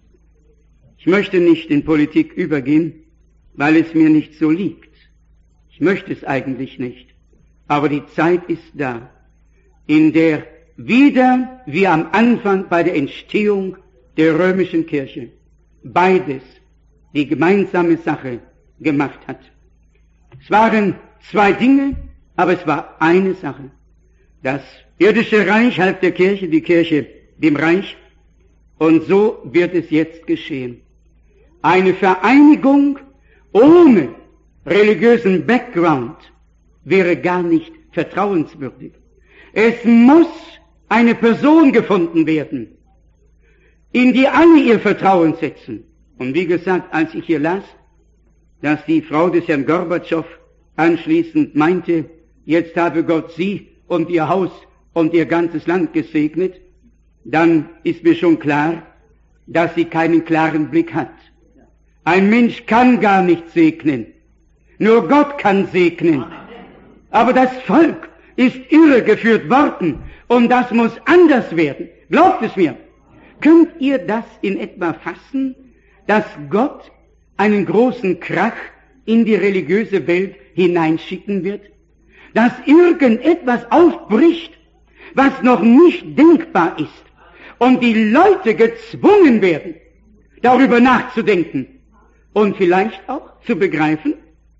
S2: Ich möchte nicht in Politik übergehen, weil es mir nicht so liegt. Ich möchte es eigentlich nicht. Aber die Zeit ist da, in der wieder wie am Anfang bei der Entstehung der römischen Kirche beides die gemeinsame Sache gemacht hat. Es waren zwei Dinge, aber es war eine Sache. Das irdische Reich half der Kirche, die Kirche dem Reich, und so wird es jetzt geschehen. Eine Vereinigung ohne religiösen Background wäre gar nicht vertrauenswürdig. Es muss eine Person gefunden werden, in die alle ihr Vertrauen setzen. Und wie gesagt, als ich hier las, dass die Frau des Herrn Gorbatschow anschließend meinte, jetzt habe Gott sie und ihr Haus und ihr ganzes Land gesegnet, dann ist mir schon klar, dass sie keinen klaren Blick hat. Ein Mensch kann gar nicht segnen. Nur Gott kann segnen. Aber das Volk ist irregeführt worden und das muss anders werden. Glaubt es mir. Könnt ihr das in etwa fassen, dass Gott einen großen Krach in die religiöse Welt hineinschicken wird? Dass irgendetwas aufbricht, was noch nicht denkbar ist und die Leute gezwungen werden, darüber nachzudenken und vielleicht auch zu begreifen,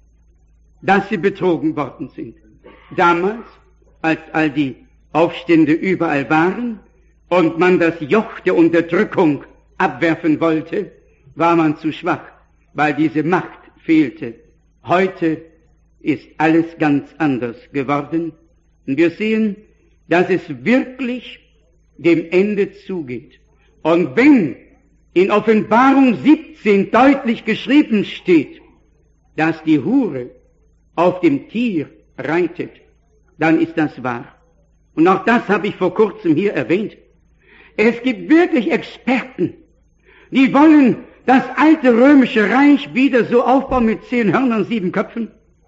S2: dass sie betrogen worden sind. Damals, als all die Aufstände überall waren und man das Joch der Unterdrückung abwerfen wollte, war man zu schwach, weil diese Macht fehlte. Heute ist alles ganz anders geworden und wir sehen, dass es wirklich dem Ende zugeht. Und wenn in Offenbarung 17 deutlich geschrieben steht, dass die Hure auf dem Tier reitet, dann ist das wahr. Und auch das habe ich vor kurzem hier erwähnt. Es gibt wirklich Experten, die wollen das alte römische Reich wieder so aufbauen mit 10 Hörnern, 7 Köpfen.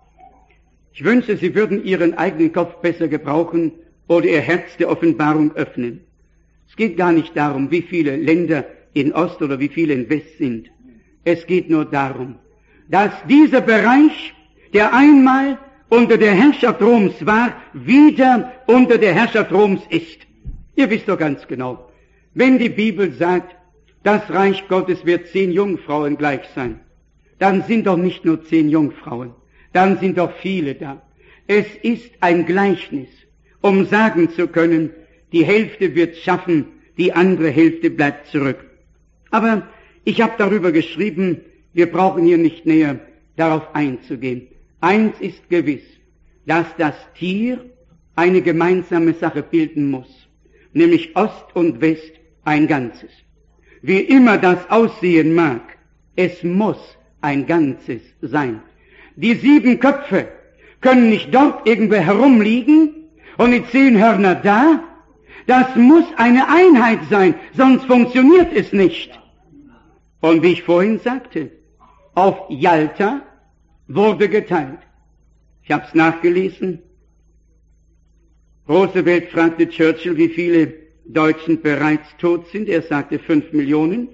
S2: Ich wünsche, sie würden ihren eigenen Kopf besser gebrauchen oder ihr Herz der Offenbarung öffnen. Es geht gar nicht darum, wie viele Länder in Ost oder wie viele in West sind. Es geht nur darum, dass dieser Bereich, der einmal unter der Herrschaft Roms war, wieder unter der Herrschaft Roms ist. Ihr wisst doch ganz genau, wenn die Bibel sagt, das Reich Gottes wird 10 Jungfrauen gleich sein, dann sind doch nicht nur 10 Jungfrauen, dann sind doch viele da. Es ist ein Gleichnis, um sagen zu können, die Hälfte wird schaffen, die andere Hälfte bleibt zurück. Aber ich habe darüber geschrieben, wir brauchen hier nicht näher darauf einzugehen. Eins ist gewiss, dass das Tier eine gemeinsame Sache bilden muss, nämlich Ost und West ein Ganzes. Wie immer das aussehen mag, es muss ein Ganzes sein. Die 7 Köpfe können nicht dort irgendwo herumliegen und die 10 Hörner da. Das muss eine Einheit sein, sonst funktioniert es nicht. Und wie ich vorhin sagte, auf Jalta wurde geteilt. Ich habe es nachgelesen. Roosevelt fragte Churchill, wie viele Deutschen bereits tot sind. Er sagte 5 Millionen.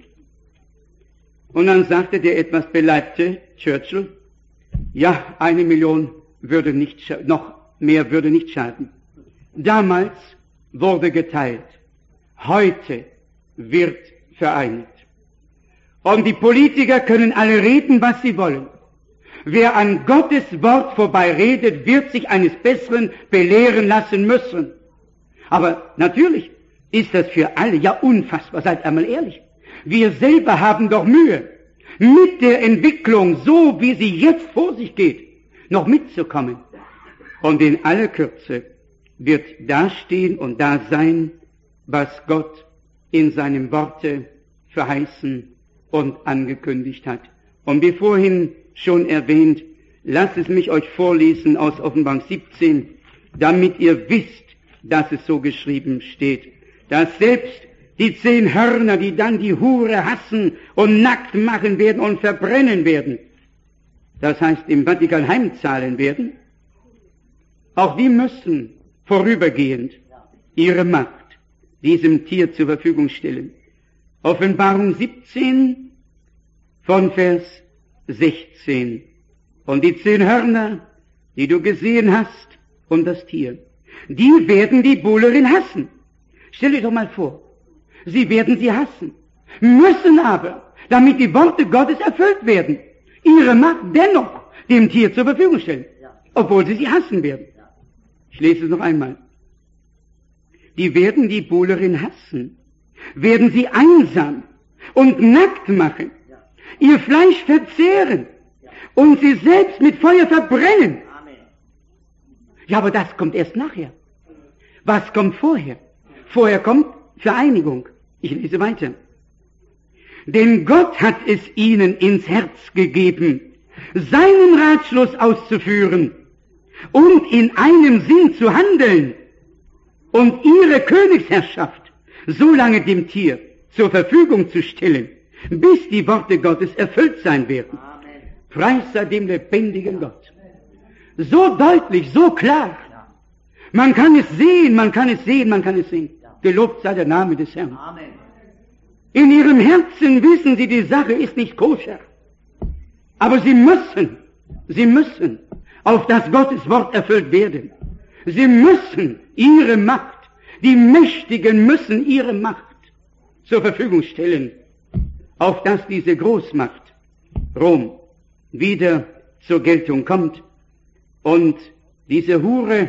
S2: Und dann sagte der etwas beleibte Churchill, ja, 1 Million würde nicht, noch mehr würde nicht schaden. Damals wurde geteilt. Heute wird vereinigt. Und die Politiker können alle reden, was sie wollen. Wer an Gottes Wort vorbei redet, wird sich eines Besseren belehren lassen müssen. Aber natürlich ist das für alle ja unfassbar, seid einmal ehrlich. Wir selber haben doch Mühe, mit der Entwicklung, so wie sie jetzt vor sich geht, noch mitzukommen. Und in aller Kürze wird dastehen und da sein, was Gott in seinem Worte verheißen und angekündigt hat. Und wie vorhin schon erwähnt, lasst es mich euch vorlesen aus Offenbarung 17, damit ihr wisst, dass es so geschrieben steht, dass selbst die 10 Hörner, die dann die Hure hassen und nackt machen werden und verbrennen werden, das heißt im Vatikan heimzahlen werden, auch die müssen vorübergehend ihre Macht diesem Tier zur Verfügung stellen. Offenbarung 17 von Vers 16. Und die 10 Hörner, die du gesehen hast, und das Tier, die werden die Bullerin hassen. Stell dir doch mal vor, sie werden sie hassen, müssen aber, damit die Worte Gottes erfüllt werden, ihre Macht dennoch dem Tier zur Verfügung stellen, obwohl sie hassen werden. Ich lese es noch einmal. Die werden die Bullerin hassen, werden sie einsam und nackt machen, ihr Fleisch verzehren und sie selbst mit Feuer verbrennen. Ja, aber das kommt erst nachher. Was kommt vorher? Vorher kommt Vereinigung. Ich lese weiter. Denn Gott hat es ihnen ins Herz gegeben, seinen Ratschluss auszuführen und in einem Sinn zu handeln und ihre Königsherrschaft so lange dem Tier zur Verfügung zu stellen, bis die Worte Gottes erfüllt sein werden. Preis sei dem lebendigen Gott. So deutlich, so klar. Man kann es sehen, man kann es sehen, man kann es sehen. Gelobt sei der Name des Herrn. In ihrem Herzen wissen sie, die Sache ist nicht koscher. Aber sie müssen auf das Gottes Wort erfüllt werden. Sie müssen ihre Macht, die Mächtigen müssen ihre Macht zur Verfügung stellen, auf dass diese Großmacht Rom wieder zur Geltung kommt und diese Hure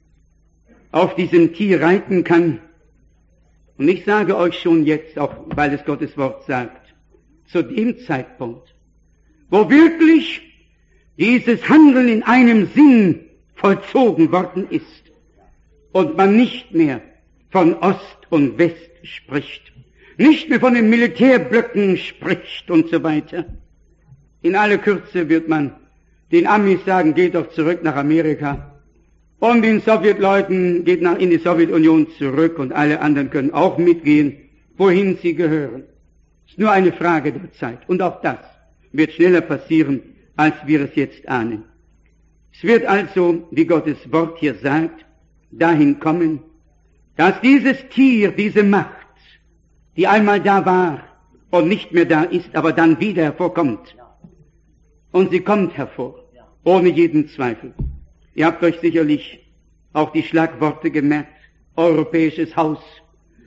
S2: auf diesem Tier reiten kann. Und ich sage euch schon jetzt, auch weil es Gottes Wort sagt, zu dem Zeitpunkt, wo wirklich dieses Handeln in einem Sinn vollzogen worden ist und man nicht mehr von Ost und West spricht, nicht mehr von den Militärblöcken spricht und so weiter. In aller Kürze wird man den Amis sagen, geht doch zurück nach Amerika. Und den Sowjetleuten geht in die Sowjetunion zurück und alle anderen können auch mitgehen, wohin sie gehören. Es ist nur eine Frage der Zeit. Und auch das wird schneller passieren, als wir es jetzt ahnen. Es wird also, wie Gottes Wort hier sagt, dahin kommen, dass dieses Tier, diese Macht, die einmal da war und nicht mehr da ist, aber dann wieder hervorkommt. Und sie kommt hervor, ohne jeden Zweifel. Ihr habt euch sicherlich auch die Schlagworte gemerkt, europäisches Haus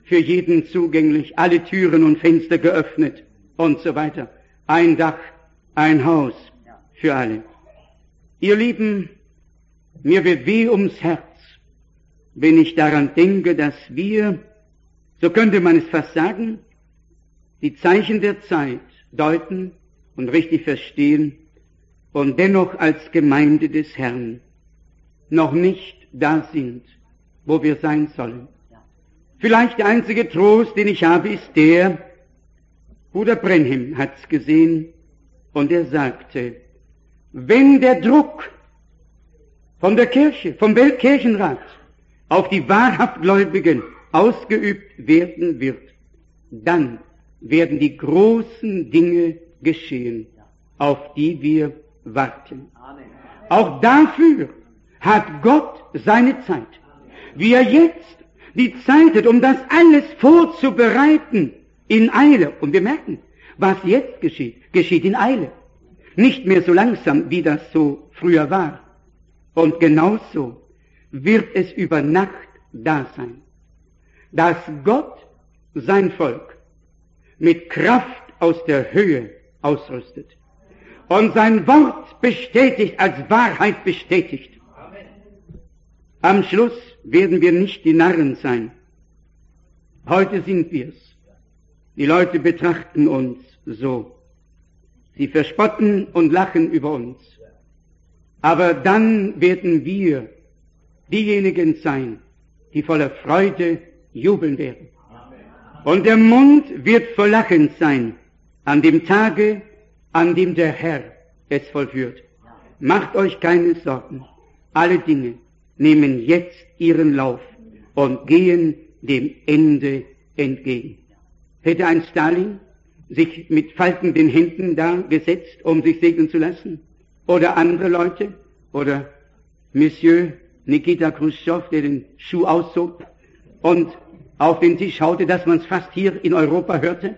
S2: für jeden zugänglich, alle Türen und Fenster geöffnet und so weiter. Ein Dach, ein Haus für alle. Ihr Lieben, mir wird weh ums Herz, wenn ich daran denke, dass wir, so könnte man es fast sagen, die Zeichen der Zeit deuten und richtig verstehen und dennoch als Gemeinde des Herrn noch nicht da sind, wo wir sein sollen. Vielleicht der einzige Trost, den ich habe, ist der, Bruder Brenhem hat's gesehen und er sagte, wenn der Druck von der Kirche, vom Weltkirchenrat auf die wahrhaft Gläubigen ausgeübt werden wird, dann werden die großen Dinge geschehen, auf die wir warten. Auch dafür hat Gott seine Zeit. Wie er jetzt die Zeit hat, um das alles vorzubereiten, in Eile. Und wir merken, was jetzt geschieht, geschieht in Eile. Nicht mehr so langsam, wie das so früher war. Und genauso wird es über Nacht da sein, dass Gott sein Volk mit Kraft aus der Höhe ausrüstet und sein Wort bestätigt, als Wahrheit bestätigt. Am Schluss werden wir nicht die Narren sein. Heute sind wir's. Die Leute betrachten uns so. Sie verspotten und lachen über uns. Aber dann werden wir diejenigen sein, die voller Freude jubeln werden. Und der Mund wird voll Lachen sein an dem Tage, an dem der Herr es vollführt. Macht euch keine Sorgen. Alle Dinge nehmen jetzt ihren Lauf und gehen dem Ende entgegen. Hätte ein Stalin sich mit faltenden Händen da gesetzt, um sich segnen zu lassen? Oder andere Leute? Oder Monsieur Nikita Khrushchev, der den Schuh auszog und auf den Tisch schaute, dass man es fast hier in Europa hörte?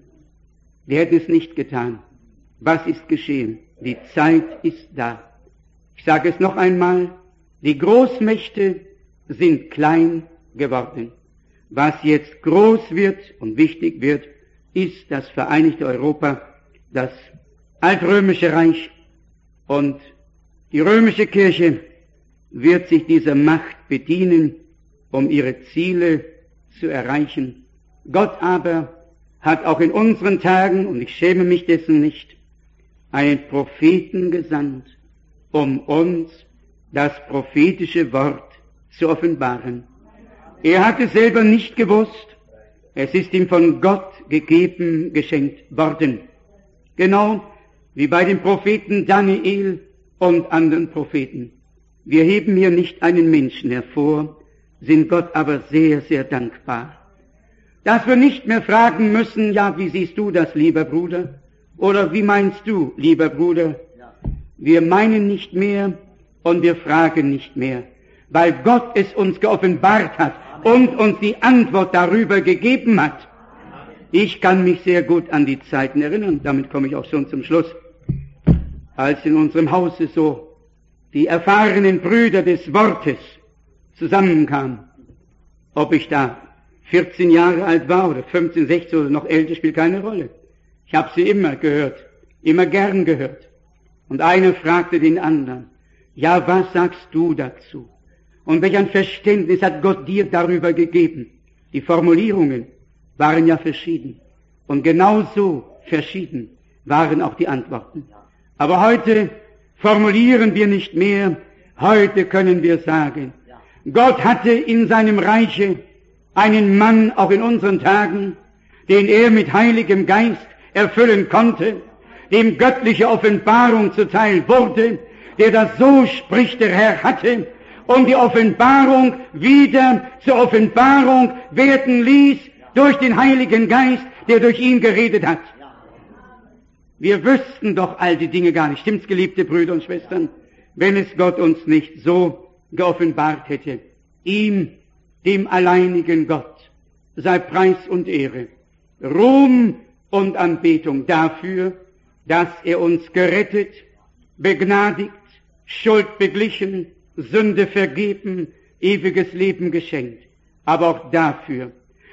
S2: Wir hätten es nicht getan. Was ist geschehen? Die Zeit ist da. Ich sage es noch einmal, die Großmächte sind klein geworden. Was jetzt groß wird und wichtig wird, ist das Vereinigte Europa, das altrömische Reich, und die römische Kirche wird sich dieser Macht bedienen, um ihre Ziele zu erreichen. Gott aber hat auch in unseren Tagen, und ich schäme mich dessen nicht, einen Propheten gesandt, um uns das prophetische Wort zu offenbaren. Er hat es selber nicht gewusst, es ist ihm von Gott gegeben, geschenkt worden. Genau wie bei dem Propheten Daniel und anderen Propheten. Wir heben hier nicht einen Menschen hervor, sind Gott aber sehr, sehr dankbar. Dass wir nicht mehr fragen müssen, ja, wie siehst du das, lieber Bruder? Oder wie meinst du, lieber Bruder? Wir meinen nicht mehr und wir fragen nicht mehr, weil Gott es uns geoffenbart hat und uns die Antwort darüber gegeben hat. Ich kann mich sehr gut an die Zeiten erinnern, damit komme ich auch schon zum Schluss, als in unserem Hause so die erfahrenen Brüder des Wortes zusammenkamen. Ob ich da 14 Jahre alt war oder 15, 16 oder noch älter, spielt keine Rolle. Ich habe sie immer gehört, immer gern gehört. Und einer fragte den anderen, ja, was sagst du dazu? Und welch ein Verständnis hat Gott dir darüber gegeben? Die Formulierungen waren ja verschieden. Und genauso verschieden waren auch die Antworten. Aber heute formulieren wir nicht mehr. Heute können wir sagen, Gott hatte in seinem Reiche einen Mann, auch in unseren Tagen, den er mit Heiligem Geist erfüllen konnte, dem göttliche Offenbarung zuteil wurde, der das so spricht der Herr hatte und die Offenbarung wieder zur Offenbarung werden ließ durch den Heiligen Geist, der durch ihn geredet hat. Wir wüssten doch all die Dinge gar nicht, stimmt's, geliebte Brüder und Schwestern, wenn es Gott uns nicht so geoffenbart hätte. Ihm, dem alleinigen Gott, sei Preis und Ehre, Ruhm und Anbetung dafür, dass er uns gerettet, begnadigt, Schuld beglichen, Sünde vergeben, ewiges Leben geschenkt. Aber auch dafür,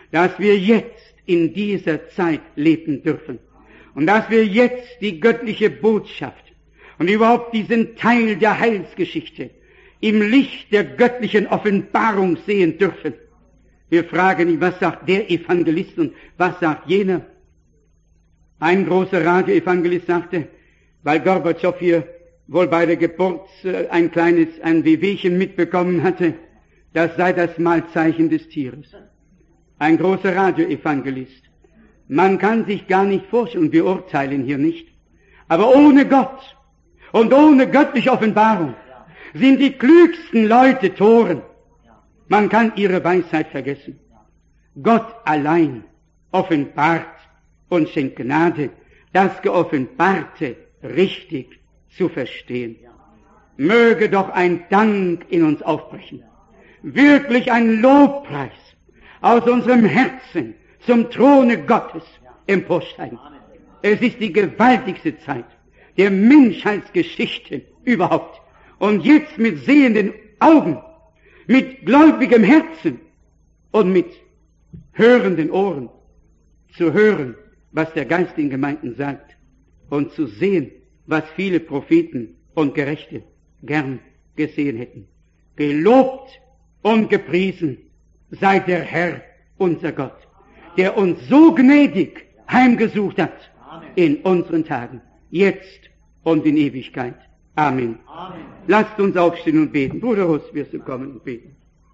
S2: dass wir jetzt in dieser Zeit leben dürfen und dass wir jetzt die göttliche Botschaft und überhaupt diesen Teil der Heilsgeschichte im Licht der göttlichen Offenbarung sehen dürfen. Wir fragen ihn, was sagt der Evangelist und was sagt jener? Ein großer Radioevangelist sagte, weil Gorbatschow hier wohl bei der Geburt ein Wehwehchen mitbekommen hatte, das sei das Mahlzeichen des Tieres. Ein großer Radioevangelist. Man kann sich gar nicht vorstellen, und wir urteilen hier nicht, aber ohne Gott und ohne göttliche Offenbarung sind die klügsten Leute Toren. Man kann ihre Weisheit vergessen. Gott allein offenbart und schenkt Gnade, das Geoffenbarte richtig zu verstehen. Möge doch ein Dank in uns aufbrechen, wirklich ein Lobpreis aus unserem Herzen zum Throne Gottes emporsteigen. Es ist die gewaltigste Zeit der Menschheitsgeschichte überhaupt. Und jetzt mit sehenden Augen, mit gläubigem Herzen und mit hörenden Ohren zu hören, was der Geist den Gemeinden sagt und zu sehen, was viele Propheten und Gerechte gern gesehen hätten. Gelobt und gepriesen sei der Herr, unser Gott, der uns so gnädig heimgesucht hat in unseren Tagen, jetzt und in Ewigkeit. Amen. Amen. Lasst uns aufstehen und beten. Bruder Russ, wirst du kommen und beten.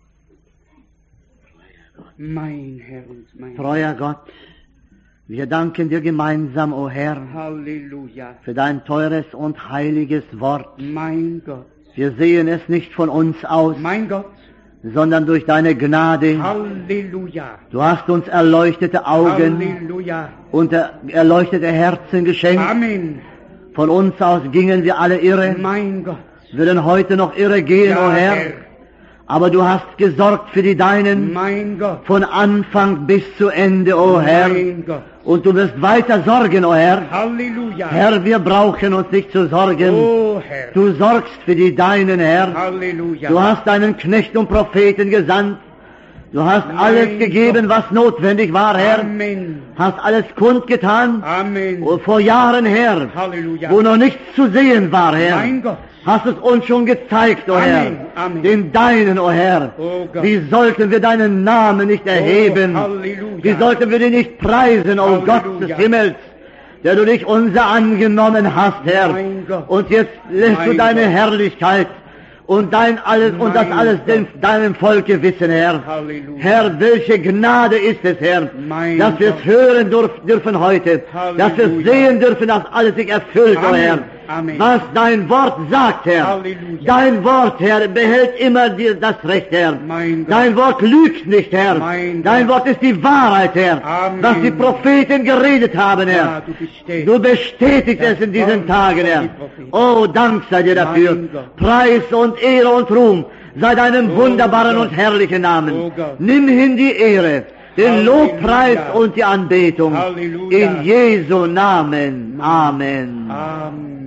S2: Mein Herr und mein
S1: Treuer Gott, wir danken dir gemeinsam, o Herr,
S2: Halleluja,
S1: für dein teures und heiliges Wort.
S2: mein Gott,
S1: Wir sehen es nicht von uns aus,
S2: mein Gott,
S1: sondern durch deine Gnade.
S2: Halleluja,
S1: Du hast uns erleuchtete Augen
S2: Halleluja,
S1: und erleuchtete Herzen geschenkt.
S2: Amen,
S1: Von uns aus gingen wir alle irre,
S2: mein Gott,
S1: würden heute noch irre gehen,
S2: ja,
S1: o Herr. Aber du hast gesorgt für die Deinen
S2: mein Gott,
S1: von Anfang bis zu Ende, o Herr.
S2: mein Gott,
S1: Und du wirst weiter sorgen, o Herr.
S2: Halleluja,
S1: Herr, wir brauchen uns nicht zu sorgen.
S2: oh Herr,
S1: Du sorgst für die Deinen, Herr.
S2: Halleluja,
S1: Du hast deinen Knecht und Propheten gesandt. Du hast alles gegeben, was notwendig war, Herr.
S2: Amen,
S1: Hast alles kundgetan.
S2: Amen,
S1: Vor Jahren her,
S2: Halleluja,
S1: wo noch nichts zu sehen war, Herr.
S2: mein Gott,
S1: Hast es uns schon gezeigt, o Herr.
S2: Amen, Amen,
S1: Den Deinen, o Herr.
S2: oh Gott,
S1: Wie sollten wir deinen Namen nicht erheben?
S2: oh, Halleluja,
S1: Wie sollten wir dich nicht preisen, o
S2: Halleluja.
S1: Gott des Himmels, der du dich unser angenommen hast, Herr.
S2: Mein Gott.
S1: Und jetzt lässt du
S2: Mein
S1: deine
S2: Gott.
S1: Herrlichkeit und dein alles und das
S2: Mein
S1: alles
S2: Gott.
S1: deinem Volke wissen, Herr.
S2: Halleluja,
S1: Herr, welche Gnade ist es, Herr,
S2: Mein
S1: dass wir es
S2: Gott.
S1: hören dürfen heute, dass wir es
S2: Halleluja.
S1: sehen dürfen, dass alles sich erfüllt, o
S2: Amen.
S1: Herr.
S2: Amen.
S1: Was dein Wort sagt, Herr.
S2: Halleluja.
S1: Dein Wort, Herr, behält immer dir das Recht, Herr.
S2: Mein Gott.
S1: Dein Wort lügt nicht, Herr.
S2: Mein
S1: Dein
S2: Gott.
S1: Wort ist die Wahrheit, Herr.
S2: Amen.
S1: Was die Propheten geredet haben, Herr.
S2: Ja, du bestätigst.
S1: Du bestätigst
S2: Das
S1: es in diesen
S2: Wort
S1: Tagen,
S2: von
S1: Herr.
S2: den Propheten.
S1: Oh, Dank sei dir dafür.
S2: Mein Gott.
S1: Preis und Ehre und Ruhm sei deinem
S2: Oh
S1: wunderbaren
S2: Gott.
S1: und herrlichen Namen.
S2: Oh Gott.
S1: Nimm hin die Ehre, den
S2: Halleluja.
S1: Lobpreis und die Anbetung.
S2: Halleluja.
S1: In Jesu Namen. Amen.
S2: Amen.